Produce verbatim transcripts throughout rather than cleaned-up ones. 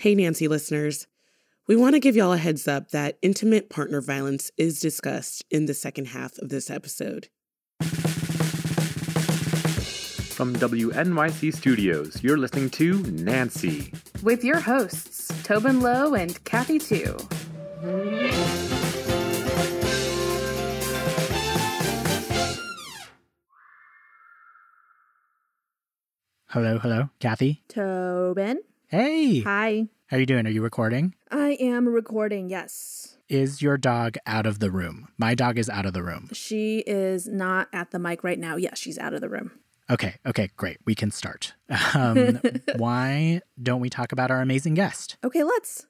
Hey, Nancy listeners. We want to give y'all a heads up that intimate partner violence is discussed in the second half of this episode. From W N Y C Studios, you're listening to Nancy. With your hosts, Tobin Lowe and Kathy Tu. Hello, hello. Kathy? Tobin? Hey! Hi. How are you doing? Are you recording? I am recording, yes. Is your dog out of the room? My dog is out of the room. She is not at the mic right now. Yes, she's out of the room. Okay, okay, great. We can start. Um, why don't we talk about our amazing guest? Okay, let's.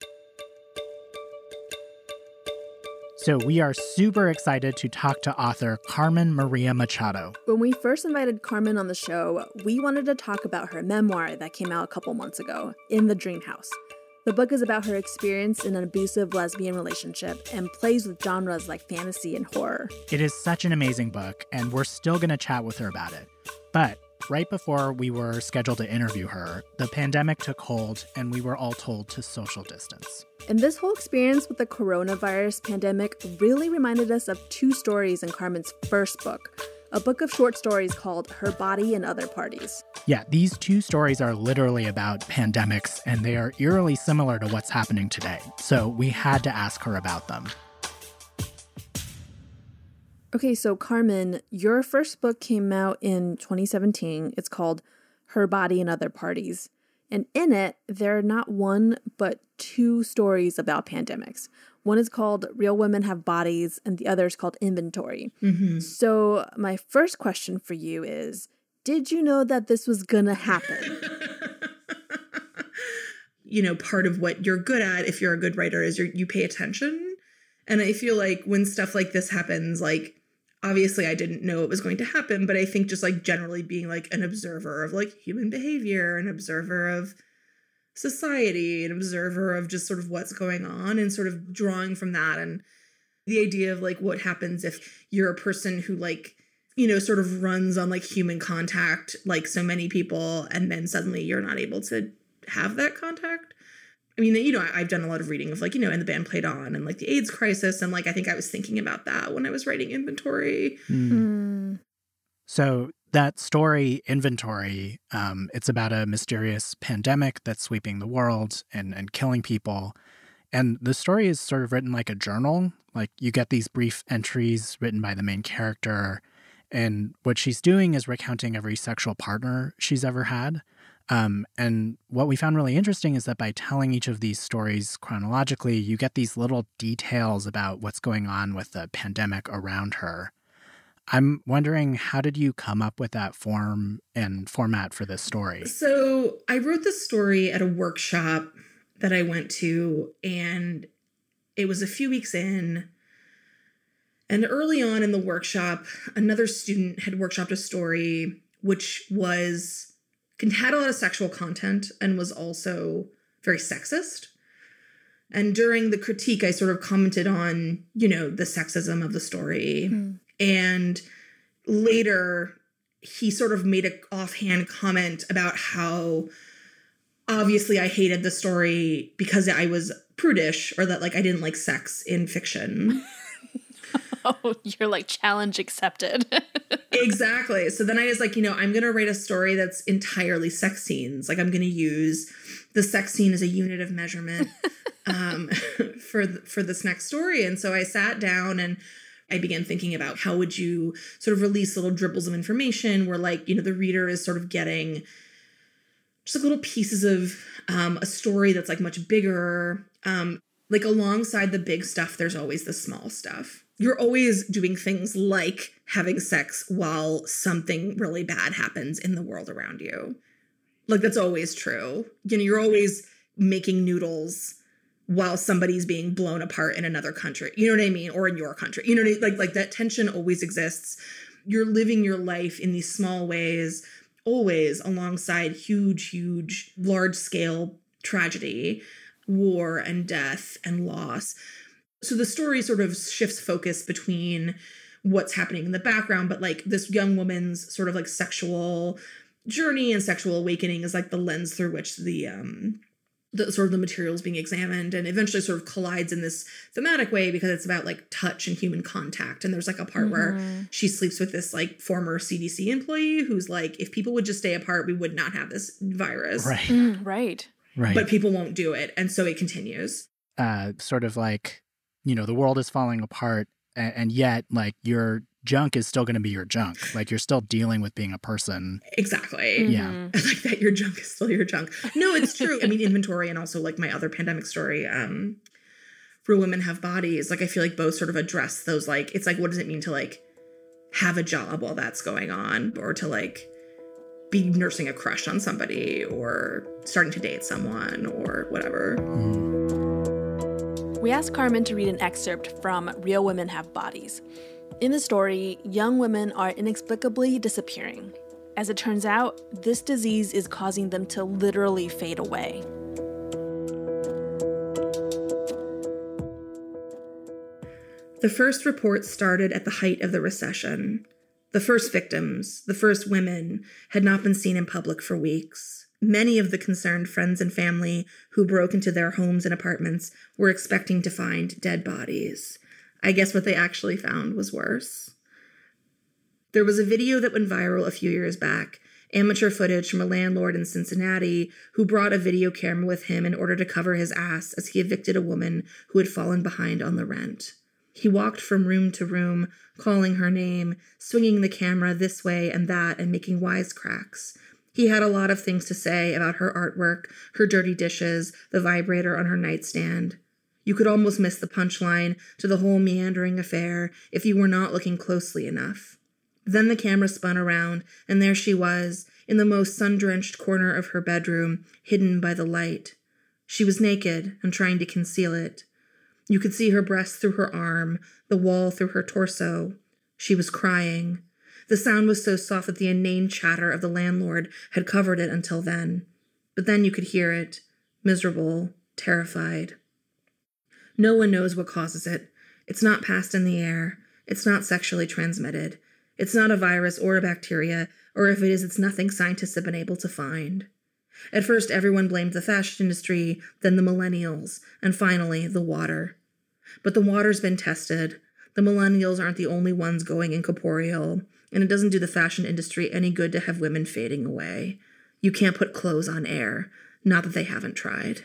So we are super excited to talk to author Carmen Maria Machado. When we first invited Carmen on the show, we wanted to talk about her memoir that came out a couple months ago, In the Dream House. The book is about her experience in an abusive lesbian relationship and plays with genres like fantasy and horror. It is such an amazing book, and we're still going to chat with her about it. But right before we were scheduled to interview her, the pandemic took hold and we were all told to social distance. And this whole experience with the coronavirus pandemic really reminded us of two stories in Carmen's first book, a book of short stories called Her Body and Other Parties. Yeah, these two stories are literally about pandemics, and they are eerily similar to what's happening today. So we had to ask her about them. Okay, so Carmen, your first book came out in twenty seventeen. It's called Her Body and Other Parties. And in it, there are not one, but two stories about pandemics. One is called Real Women Have Bodies, and the other is called Inventory. Mm-hmm. So my first question for you is, did you know that this was gonna happen? You know, part of what you're good at, if you're a good writer, is you're, you pay attention. And I feel like when stuff like this happens, like, obviously I didn't know it was going to happen, but I think just like generally being like an observer of like human behavior, an observer of society, an observer of just sort of what's going on and sort of drawing from that. And the idea of like what happens if you're a person who like, you know, sort of runs on like human contact, like so many people, and then suddenly you're not able to have that contact. I mean, you know, I've done a lot of reading of like, you know, and the band played on and like the AIDS crisis. And like, I think I was thinking about that when I was writing Inventory. Mm. Mm. So that story, Inventory, um, it's about a mysterious pandemic that's sweeping the world and, and killing people. And the story is sort of written like a journal. Like you get these brief entries written by the main character. And what she's doing is recounting every sexual partner she's ever had. Um, and what we found really interesting is that by telling each of these stories chronologically, you get these little details about what's going on with the pandemic around her. I'm wondering, how did you come up with that form and format for this story? So I wrote this story at a workshop that I went to, and it was a few weeks in. And early on in the workshop, another student had workshopped a story which was had a lot of sexual content and was also very sexist. And during the critique, I sort of commented on, you know, the sexism of the story. Mm. And later, he sort of made an offhand comment about how obviously I hated the story because I was prudish, or that like I didn't like sex in fiction. Oh, you're like challenge accepted. Exactly. So then I was like, you know, I'm going to write a story that's entirely sex scenes. Like I'm going to use the sex scene as a unit of measurement um, for, th- for this next story. And so I sat down and I began thinking about how would you sort of release little dribbles of information where like, you know, the reader is sort of getting just like little pieces of um, a story that's like much bigger. Um, like alongside the big stuff, there's always the small stuff. You're always doing things like having sex while something really bad happens in the world around you. Like that's always true. You know, you're always making noodles while somebody's being blown apart in another country. You know what I mean? Or in your country. You know what I mean? Like, like that tension always exists. You're living your life in these small ways, always alongside huge, huge, large scale tragedy, war and death and loss. So the story sort of shifts focus between what's happening in the background, but like this young woman's sort of like sexual journey and sexual awakening is like the lens through which the um the sort of the materials being examined, and eventually sort of collides in this thematic way because it's about like touch and human contact. And there's like a part mm-hmm. where she sleeps with this like former C D C employee who's like, if people would just stay apart, we would not have this virus. Right. Mm, right. Right. But people won't do it. And so it continues. Uh, sort of like, you know, the world is falling apart, and, and yet like your junk is still going to be your junk. Like you're still dealing with being a person. Exactly. Mm-hmm. Yeah. Like that your junk is still your junk. No, it's true. I mean, inventory and also like my other pandemic story, um, Real Women Have Bodies. Like I feel like both sort of address those, like, it's like, what does it mean to like have a job while that's going on, or to like be nursing a crush on somebody or starting to date someone or whatever. Mm. We asked Carmen to read an excerpt from Real Women Have Bodies. In the story, young women are inexplicably disappearing. As it turns out, this disease is causing them to literally fade away. The first reports started at the height of the recession. The first victims, the first women, had not been seen in public for weeks. Many of the concerned friends and family who broke into their homes and apartments were expecting to find dead bodies. I guess what they actually found was worse. There was a video that went viral a few years back, amateur footage from a landlord in Cincinnati who brought a video camera with him in order to cover his ass as he evicted a woman who had fallen behind on the rent. He walked from room to room, calling her name, swinging the camera this way and that and making wisecracks. He had a lot of things to say about her artwork, her dirty dishes, the vibrator on her nightstand. You could almost miss the punchline to the whole meandering affair if you were not looking closely enough. Then the camera spun around, and there she was, in the most sun-drenched corner of her bedroom, hidden by the light. She was naked and trying to conceal it. You could see her breast through her arm, the wall through her torso. She was crying. The sound was so soft that the inane chatter of the landlord had covered it until then. But then you could hear it, miserable, terrified. No one knows what causes it. It's not passed in the air. It's not sexually transmitted. It's not a virus or a bacteria, or if it is, it's nothing scientists have been able to find. At first, everyone blamed the fashion industry, then the millennials, and finally, the water. But the water's been tested. The millennials aren't the only ones going incorporeal, and it doesn't do the fashion industry any good to have women fading away. You can't put clothes on air, not that they haven't tried.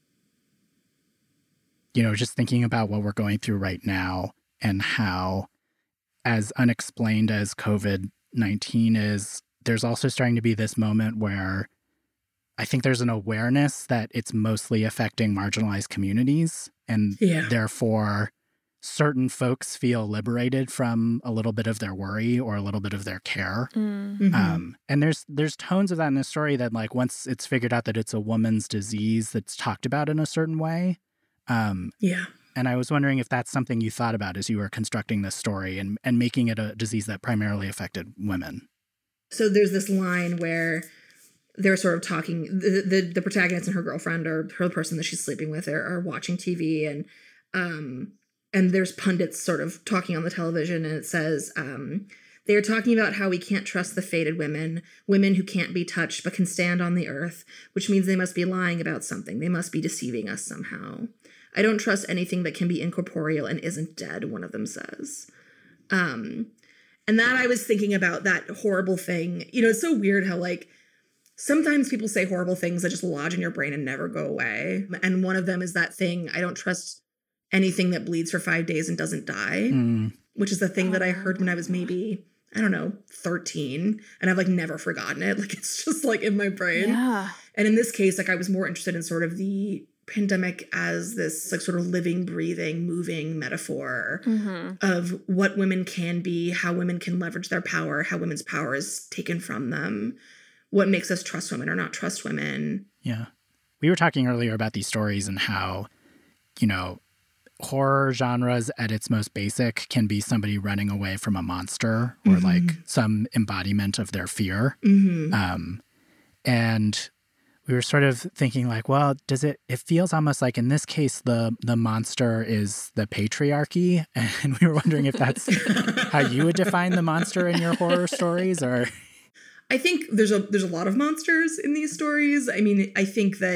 You know, just thinking about what we're going through right now and how, as unexplained as COVID nineteen is, there's also starting to be this moment where I think there's an awareness that it's mostly affecting marginalized communities, and yeah. therefore certain folks feel liberated from a little bit of their worry or a little bit of their care. Mm-hmm. Um, and there's there's tones of that in the story that, like, once it's figured out that it's a woman's disease that's talked about in a certain way. Um, yeah. And I was wondering if that's something you thought about as you were constructing this story and, and making it a disease that primarily affected women. So there's this line where they're sort of talking, the the, the protagonist and her girlfriend, or her person that she's sleeping with, are, are watching T V, and um and there's pundits sort of talking on the television, and it says um they are talking about how we can't trust the faded women, women who can't be touched but can stand on the earth, which means they must be lying about something. They must be deceiving us somehow. I don't trust anything that can be incorporeal and isn't dead, one of them says. Um, and that I was thinking about that horrible thing. You know, it's so weird how, like, sometimes people say horrible things that just lodge in your brain and never go away. And one of them is that thing, I don't trust anything that bleeds for five days and doesn't die, mm. which is the thing that I heard when I was maybe, I don't know, thirteen. And I've, like, never forgotten it. Like, it's just, like, in my brain. Yeah. And in this case, like, I was more interested in sort of the pandemic as this, like, sort of living, breathing, moving metaphor mm-hmm. of what women can be, how women can leverage their power, how women's power is taken from them, what makes us trust women or not trust women. Yeah. We were talking earlier about these stories and how, you know, horror genres at its most basic can be somebody running away from a monster or mm-hmm. like some embodiment of their fear. Mm-hmm. Um, and we were sort of thinking, like, well, does it, it feels almost like in this case, the the monster is the patriarchy. And we were wondering if that's how you would define the monster in your horror stories, or... I think there's a there's a lot of monsters in these stories. I mean, I think that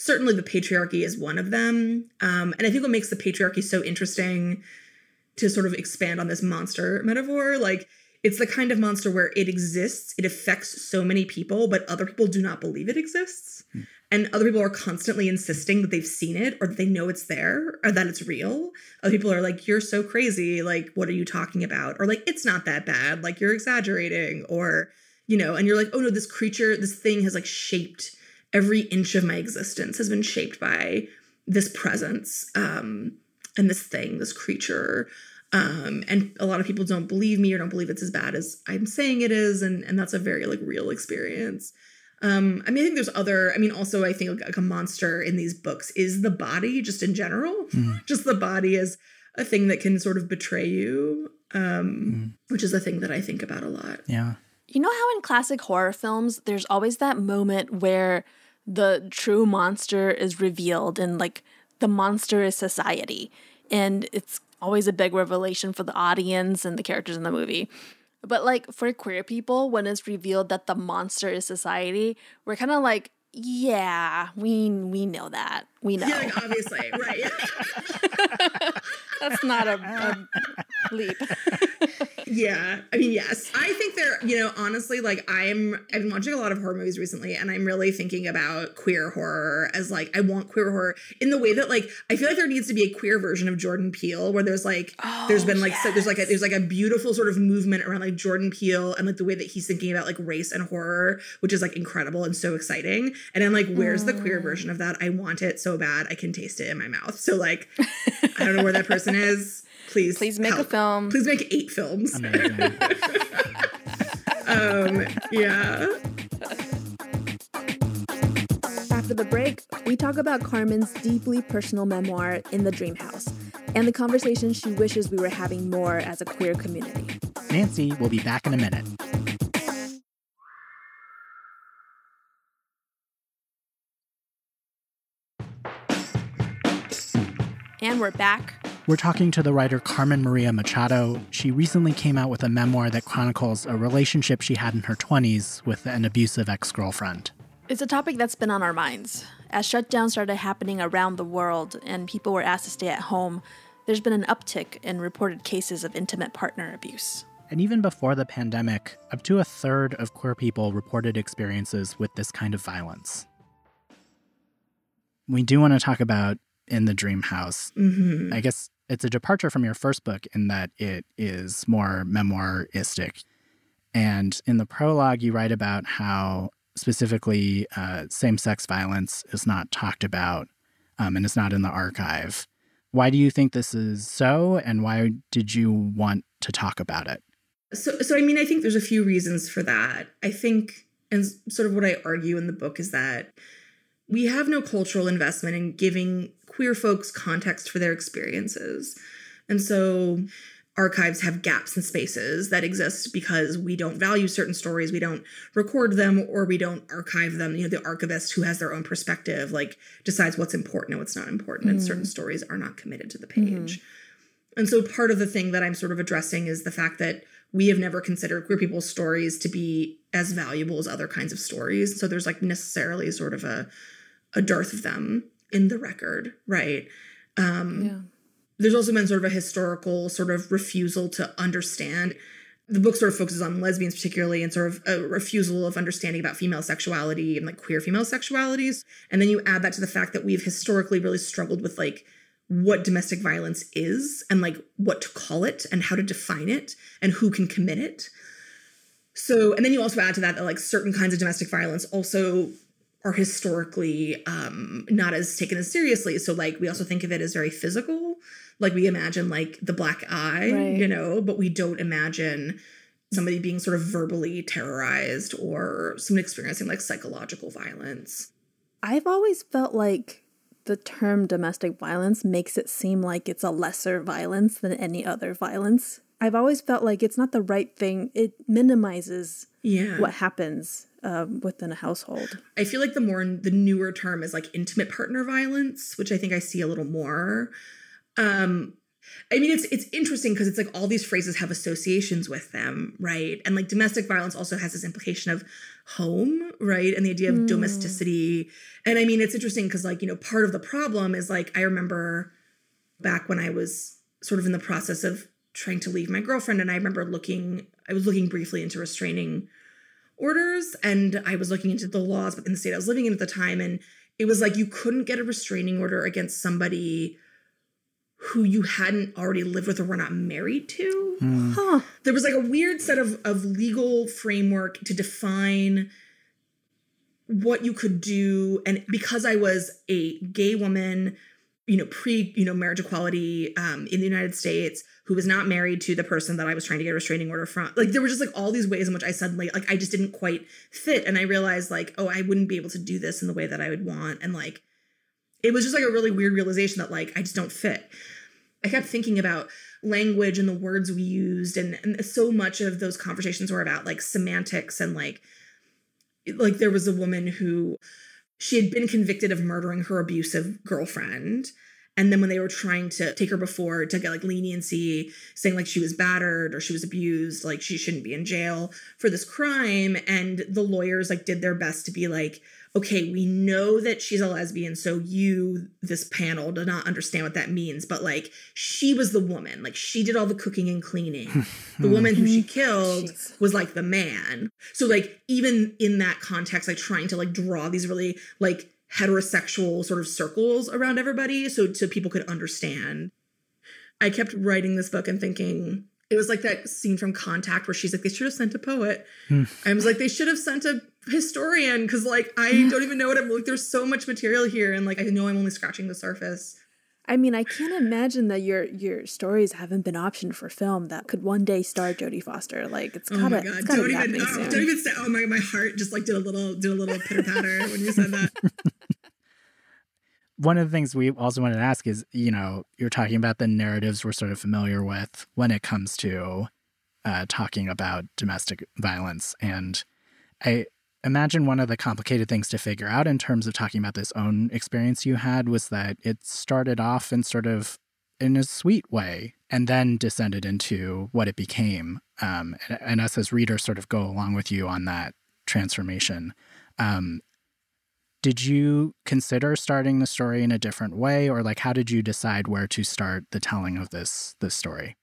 certainly the patriarchy is one of them. Um, and I think what makes the patriarchy so interesting, to sort of expand on this monster metaphor, like it's the kind of monster where it exists, it affects so many people, but other people do not believe it exists. Hmm. And other people are constantly insisting that they've seen it or that they know it's there or that it's real. Other people are like, you're so crazy. Like, what are you talking about? Or like, it's not that bad. Like, you're exaggerating. Or, you know, and you're like, oh no, this creature, this thing has like shaped every inch of my existence has been shaped by this presence um, and this thing, this creature. Um, and a lot of people don't believe me or don't believe it's as bad as I'm saying it is. And, and that's a very like real experience. Um, I mean, I think there's other, I mean, also I think like a monster in these books is the body just in general, mm. just the body is a thing that can sort of betray you, um, mm. which is a thing that I think about a lot. Yeah. You know how in classic horror films, there's always that moment where the true monster is revealed and like the monster is society. And it's always a big revelation for the audience and the characters in the movie. But like for queer people, when it's revealed that the monster is society, we're kind of like, yeah, we we know that. We know. Yeah, like, obviously, right. That's not a, a leap. Yeah. I mean, yes. I think they're, you know, honestly, like I'm, I've been watching a lot of horror movies recently and I'm really thinking about queer horror as like, I want queer horror in the way that like, I feel like there needs to be a queer version of Jordan Peele where there's like, oh, there's been like, yes. so there's like, a, there's like a beautiful sort of movement around like Jordan Peele and like the way that he's thinking about like race and horror, which is like incredible and so exciting. And I'm like, where's mm. the queer version of that? I want it so bad. I can taste it in my mouth. So like, I don't know where that person is. Please, please make help. a film. Please make eight films. Amazing. um, yeah. After the break, we talk about Carmen's deeply personal memoir, In the Dream House, and the conversation she wishes we were having more as a queer community. Nancy will be back in a minute. And we're back. We're talking to the writer Carmen Maria Machado. She recently came out with a memoir that chronicles a relationship she had in her twenties with an abusive ex-girlfriend. It's a topic that's been on our minds. As shutdowns started happening around the world and people were asked to stay at home, there's been an uptick in reported cases of intimate partner abuse. And even before the pandemic, up to a third of queer people reported experiences with this kind of violence. We do want to talk about In the Dream House. Mm-hmm. I guess it's a departure from your first book in that it is more memoiristic. And in the prologue, you write about how specifically uh, same-sex violence is not talked about um, and it's not in the archive. Why do you think this is so, and why did you want to talk about it? So, so I mean, I think there's a few reasons for that. I think, and sort of what I argue in the book is that we have no cultural investment in giving queer folks context for their experiences. And so archives have gaps and spaces that exist because we don't value certain stories, we don't record them, or we don't archive them. You know, the archivist who has their own perspective, like, decides what's important and what's not important, mm-hmm. and certain stories are not committed to the page. Mm-hmm. And so part of the thing that I'm sort of addressing is the fact that we have never considered queer people's stories to be as valuable as other kinds of stories. So there's like necessarily sort of a a dearth of them in the record, right? Um, yeah. There's also been sort of a historical sort of refusal to understand. The book sort of focuses on lesbians particularly, and sort of a refusal of understanding about female sexuality and like queer female sexualities. And then you add that to the fact that we've historically really struggled with like what domestic violence is and like what to call it and how to define it and who can commit it. So, and then you also add to that that like certain kinds of domestic violence also are historically um, not as taken as seriously. So like we also think of it as very physical. Like we imagine like the black eye, right. you know, but we don't imagine somebody being sort of verbally terrorized or someone experiencing like psychological violence. I've always felt like the term domestic violence makes it seem like it's a lesser violence than any other violence. I've always felt like it's not the right thing. It minimizes yeah. what happens um, within a household. I feel like the more, the newer term is like intimate partner violence, which I think I see a little more. Um, I mean, it's it's interesting because it's like all these phrases have associations with them, right? And like domestic violence also has this implication of home, right? And the idea of mm. domesticity. And I mean, it's interesting because like, you know, part of the problem is like, I remember back when I was sort of in the process of trying to leave my girlfriend, and I remember looking, I was looking briefly into restraining orders, and I was looking into the laws in the state I was living in at the time. And it was like, you couldn't get a restraining order against somebody who you hadn't already lived with or were not married to. Mm. Huh. There was like a weird set of, of legal framework to define what you could do. And because I was a gay woman, you know, pre, you know, marriage equality um, in the United States, who was not married to the person that I was trying to get a restraining order from. Like, there were just like all these ways in which I suddenly, like, I just didn't quite fit. And I realized like, oh, I wouldn't be able to do this in the way that I would want. And like, it was just like a really weird realization that like, I just don't fit. I kept thinking about language and the words we used. And, and so much of those conversations were about like semantics and like, like there was a woman who, she had been convicted of murdering her abusive girlfriend. And then when they were trying to take her before to get like leniency, saying like she was battered or she was abused, like she shouldn't be in jail for this crime. And the lawyers like did their best to be like, okay, we know that she's a lesbian, so you, this panel, do not understand what that means. But like, she was the woman. Like, she did all the cooking and cleaning. The woman who she killed Jeez. was like the man. So like, even in that context, like trying to like draw these really like heterosexual sort of circles around everybody so, so people could understand. I kept writing this book and thinking, it was like that scene from Contact where she's like, they should have sent a poet. I was like, they should have sent a historian, because like, I don't even know what I'm like. There's so much material here. And like, I know I'm only scratching the surface. I mean, I can't imagine that your your stories haven't been optioned for film that could one day star Jodie Foster. Like, it's gotta, oh my God. it's gotta don't be even, happening oh, soon. Don't even say, oh my, my heart just like did a little, did a little pitter patter when you said that. One of the things we also wanted to ask is, you know, you're talking about the narratives we're sort of familiar with when it comes to uh, talking about domestic violence. And I imagine one of the complicated things to figure out in terms of talking about this own experience you had was that it started off in sort of in a sweet way and then descended into what it became. Um, and, and us as readers sort of go along with you on that transformation. Um, Did you consider starting the story in a different way, or like how did you decide where to start the telling of this this story?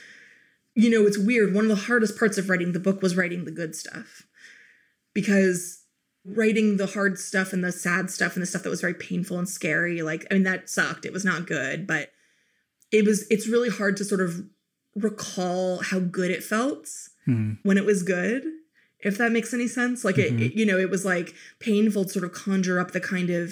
You know, it's weird. One of the hardest parts of writing the book was writing the good stuff, because writing the hard stuff and the sad stuff and the stuff that was very painful and scary, like, I mean, that sucked. It was not good, but it was, it's really hard to sort of recall how good it felt mm-hmm. when it was good. If that makes any sense. Like, mm-hmm. it, it, you know, it was like painful to sort of conjure up the kind of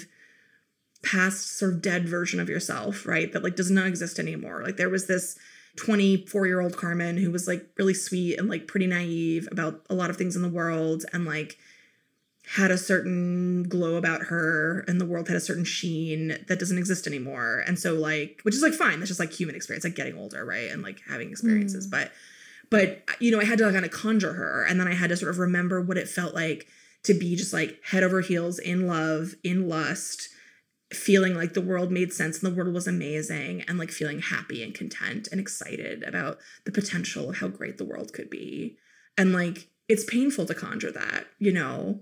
past sort of dead version of yourself, right? That like does not exist anymore. Like, there was this twenty-four year old Carmen who was like really sweet and like pretty naive about a lot of things in the world, and like had a certain glow about her, and the world had a certain sheen that doesn't exist anymore. And so like, which is like fine. That's just like human experience, like getting older, right? And like having experiences. Mm. But But, you know, I had to kind of conjure her, and then I had to sort of remember what it felt like to be just like head over heels in love, in lust, feeling like the world made sense and the world was amazing, and like feeling happy and content and excited about the potential of how great the world could be. And like, it's painful to conjure that, you know?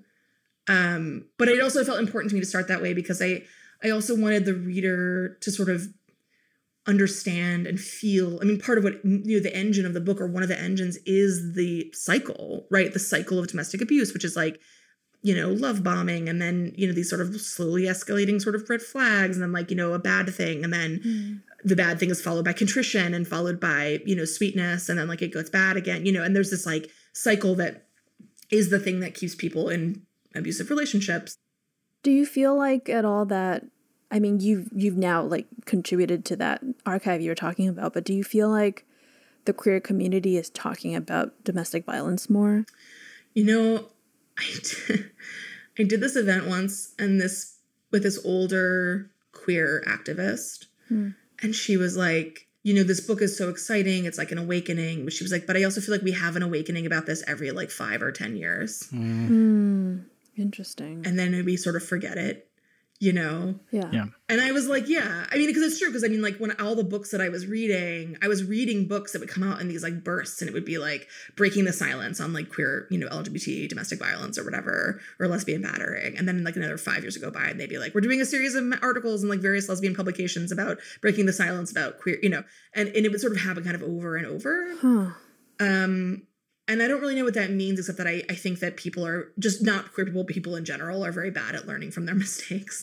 Um, but it also felt important to me to start that way because I, I also wanted the reader to sort of understand and feel. I mean, part of what, you know, the engine of the book, or one of the engines, is the cycle, right? The cycle of domestic abuse, which is like, you know, love bombing, and then, you know, these sort of slowly escalating sort of red flags, and then like, you know, a bad thing, and then mm. the bad thing is followed by contrition and followed by, you know, sweetness, and then like it goes bad again, you know, and there's this like cycle that is the thing that keeps people in abusive relationships. Do you feel like at all that, I mean, you've, you've now like contributed to that archive you were talking about, but do you feel like the queer community is talking about domestic violence more? You know, I did, I did this event once, and this with this older queer activist, hmm. and she was like, you know, this book is so exciting. It's like an awakening. But she was like, but I also feel like we have an awakening about this every like five or ten years. Mm. Mm. Interesting. And then we sort of forget it, you know? Yeah. Yeah. And I was like, yeah, I mean, because it's true. Because I mean, like when all the books that I was reading, I was reading books that would come out in these like bursts, and it would be like breaking the silence on like queer, you know, L G B T domestic violence or whatever, or lesbian battering. And then like another five years would go by and they'd be like, we're doing a series of articles in like various lesbian publications about breaking the silence about queer, you know, and, and it would sort of happen kind of over and over. Huh. Um, and I don't really know what that means, except that I, I think that people are just not queer people, but people in general are very bad at learning from their mistakes.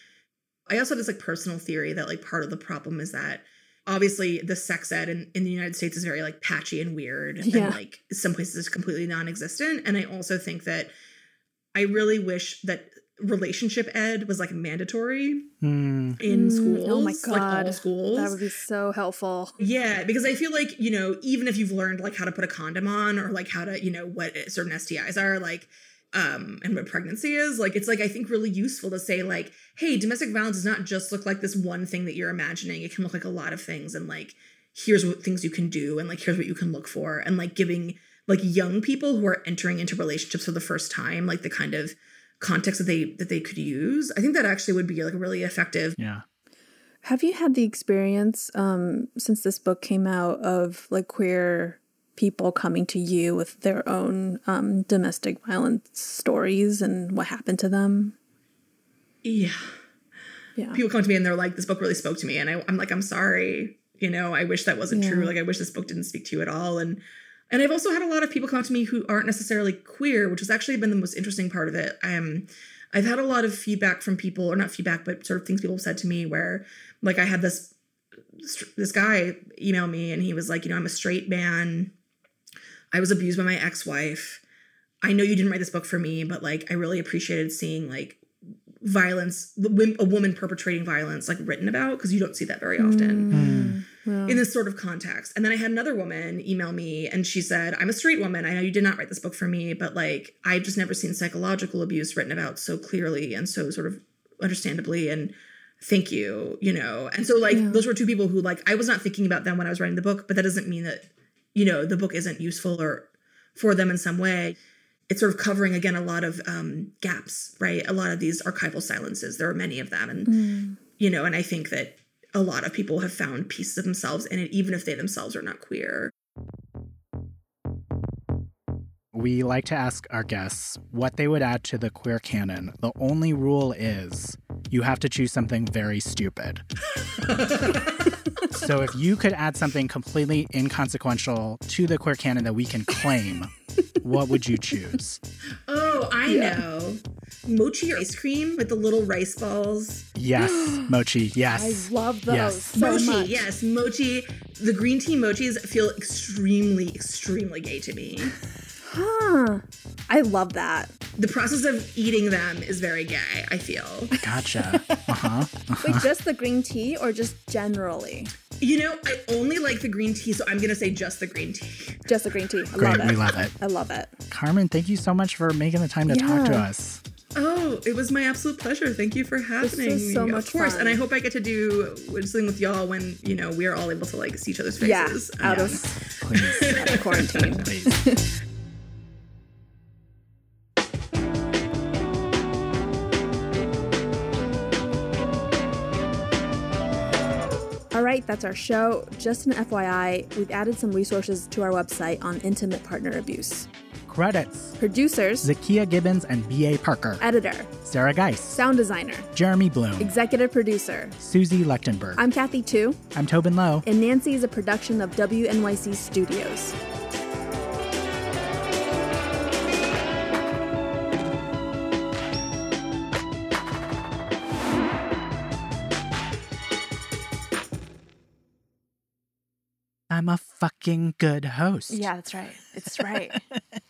I also have this like personal theory that like part of the problem is that obviously the sex ed in, in the United States is very like patchy and weird, Yeah. and like some places is completely non-existent. And I also think that I really wish that relationship ed was like mandatory Mm. in Mm, schools. oh my like God. all schools. That would be so helpful. Yeah, because I feel like, you know, even if you've learned like how to put a condom on or like how to, you know, what certain S T Is are, like, um, and what pregnancy is, like, it's like, I think really useful to say like, hey, domestic violence does not just look like this one thing that you're imagining. It can look like a lot of things. And like, here's what things you can do. And like, here's what you can look for. And like giving like young people who are entering into relationships for the first time, like the kind of context that they that they could use. I think that actually would be like really effective. Yeah. Have you had the experience um, since this book came out of like queer people coming to you with their own um, domestic violence stories and what happened to them? Yeah. Yeah. People come to me and they're like, this book really spoke to me. And I, I'm like, I'm sorry. You know, I wish that wasn't Yeah. true. Like, I wish this book didn't speak to you at all. And and I've also had a lot of people come to me who aren't necessarily queer, which has actually been the most interesting part of it. Um, I've had a lot of feedback from people, or not feedback, but sort of things people have said to me where, like, I had this this guy email me and he was like, you know, I'm a straight man. I was abused by my ex-wife. I know you didn't write this book for me, but like, I really appreciated seeing like violence, a woman perpetrating violence, like written about, because you don't see that very often. Mm. Yeah. In this sort of context. And then I had another woman email me and she said, I'm a straight woman. I know you did not write this book for me, but like, I've just never seen psychological abuse written about so clearly and so sort of understandably. And thank you, you know? And so like, Yeah. those were two people who like, I was not thinking about them when I was writing the book, but that doesn't mean that, you know, the book isn't useful or for them in some way. It's sort of covering, again, a lot of um, gaps, right? A lot of these archival silences. There are many of them. And, Mm. you know, and I think that a lot of people have found pieces of themselves in it, even if they themselves are not queer. We like to ask our guests what they would add to the queer canon. The only rule is you have to choose something very stupid. So if you could add something completely inconsequential to the queer canon that we can claim, what would you choose? Oh, I Yeah. know. Mochi ice cream with the little rice balls. Yes, mochi, yes. I love those Yes. so mochi, much. yes, mochi. The green tea mochis feel extremely, extremely gay to me. Huh. I love that. The process of eating them is very gay, I feel. Gotcha. Uh-huh. Wait, just the green tea or just generally? You know, I only like the green tea, so I'm going to say just the green tea. Just the green tea. I Great, love it. we love it. I love it. Carmen, thank you so much for making the time to talk to Yeah. us. Oh, it was my absolute pleasure. Thank you for having was so me. much of course, fun. and I hope I get to do something with y'all when, you know, we are all able to like see each other's Yeah, faces. out Um, of Please, out of quarantine. please. All right, that's our show. Just an F Y I, we've added some resources to our website on intimate partner abuse. Credits: Producers, Zakiya Gibbons and B A Parker. editor, Sarah Geis. sound designer, Jeremy Bloom. executive producer. Susie Lechtenberg. I'm Kathy Tu, I'm Tobin Lowe. and Nancy is a production of W N Y C Studios. I'm a fucking good host. Yeah, that's right. It's right.